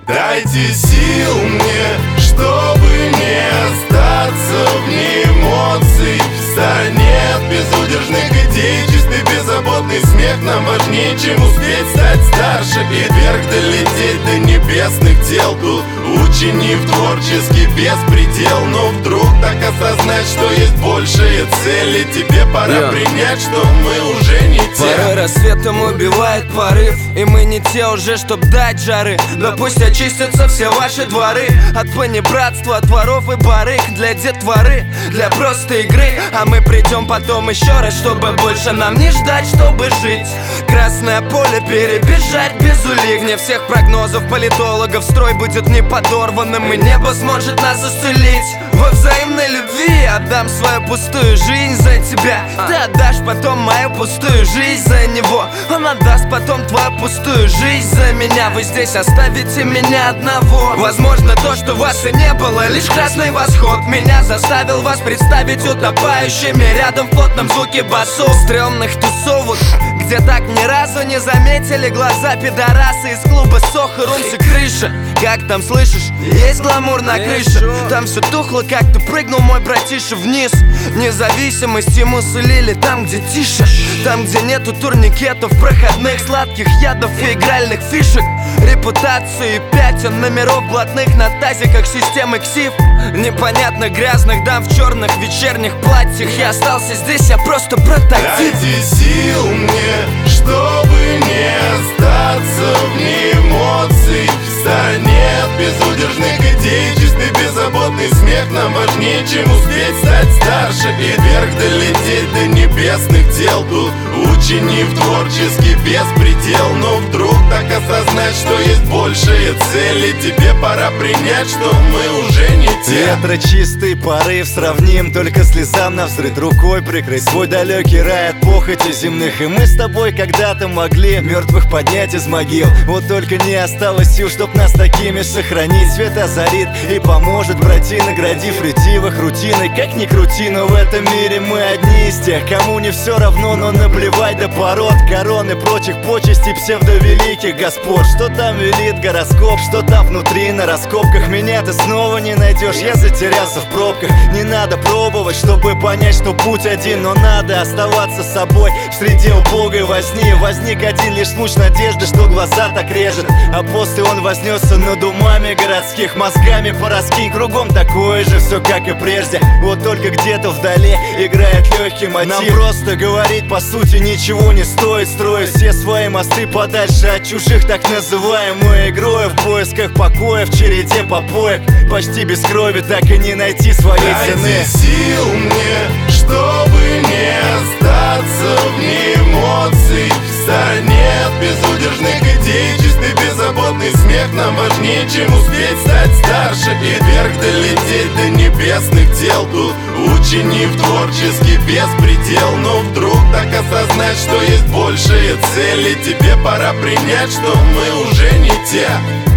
Дайте сил мне, чтобы не остаться вне эмоций. В стране безудержных идей чистый беззаботный смех нам важнее, чем успеть стать старше и вверх долететь до небесных дел. Тут учени в творческий беспредел. Но вдруг так осознать, что есть большие цели. Тебе пора принять, что мы уже не те. Порой рассветом убивает порыв, и мы не те уже, чтоб дать жары. Да пусть очистятся все ваши дворы от понебратства, от воров и барыг. Для детворы, для простой игры. А мы придем потом еще раз, чтобы больше нам не ждать, чтобы жить. Красное поле перебежать без улик. Вне всех прогнозов политологов строй будет не подорванным, и небо сможет нас исцелить. Во взаимной любви отдам свою пустую жизнь за тебя. Ты отдашь потом мою пустую жизнь за него. Он отдаст потом твою пустую жизнь за меня. Вы здесь оставите меня одного. Возможно, то, что вас и не было, лишь красный восход меня заставил вас представить утопающими рядом в плотном звуке басов. Стрёмных тусовок, где так ни разу не заметили глаза пидорасы из клуба Сохо, Румс и крыша. Как там, слышишь? Есть гламур на крыше. Там все тухло, как ты прыгнул, мой братиша, вниз. Независимость ему сулили там, где тише. Там, где нету турникетов, проходных, сладких ядов и игральных фишек. Репутации пятен, номеров блатных на тазиках системы КСИФ. Непонятно грязных дам в черных вечерних платьях. Я остался здесь, я просто прототип. Дайте сил мне, чтобы не остаться вне эмоций. В стране безудержных идей чистый беззаботный смех нам важнее, чем успеть стать старше и вверх долететь до небесных дел. Тут учени в творческий беспредел. Но вдруг так осознать, что есть большие цели. Тебе пора принять, что мы уже не те. Ветра чистый порыв сравним только слезам навзрыд рукой прикрыть свой далекий рай от похоти земных. И мы с тобой когда-то могли мертвых поднять из могил. Вот только не осталось сил, чтоб нас такими сохранить. Свет озарит и поможет пройти, наградив ретивых рутиной. Как ни крути, но в этом мире мы одни из тех, кому не все равно, но наплевать до пород, корон и прочих почестей псевдовеликих господ. Что там велит гороскоп, что там внутри на раскопках. Меня ты снова не найдешь, я затерялся в пробках. Не надо пробовать, чтобы понять, что путь один, но надо оставаться собой в среде убогой возни. Возник один лишь луч надежды, что глаза так режет, а после он вознесся над умами городских. Мозгами пораскинь, кругом такое же все, как и прежде. Вот только где-то вдали играет легкий мотив. Нам просто говорить по сути ничего не стоит. Строить все свои мосты подальше от чужих, так называемой игрой. В поисках покоя, в череде попоек, почти без крови, так и не найти своей цены. Дайте сил мне, чтобы не остаться вне эмоций. В стране безудержных идей чистый беззаботный смех нам важнее, чем успеть стать старше и вверх долететь до небесных дел. Тут учени в творческий беспредел. Но вдруг так осознать, что есть большие цели. Тебе пора принять, что мы уже не те.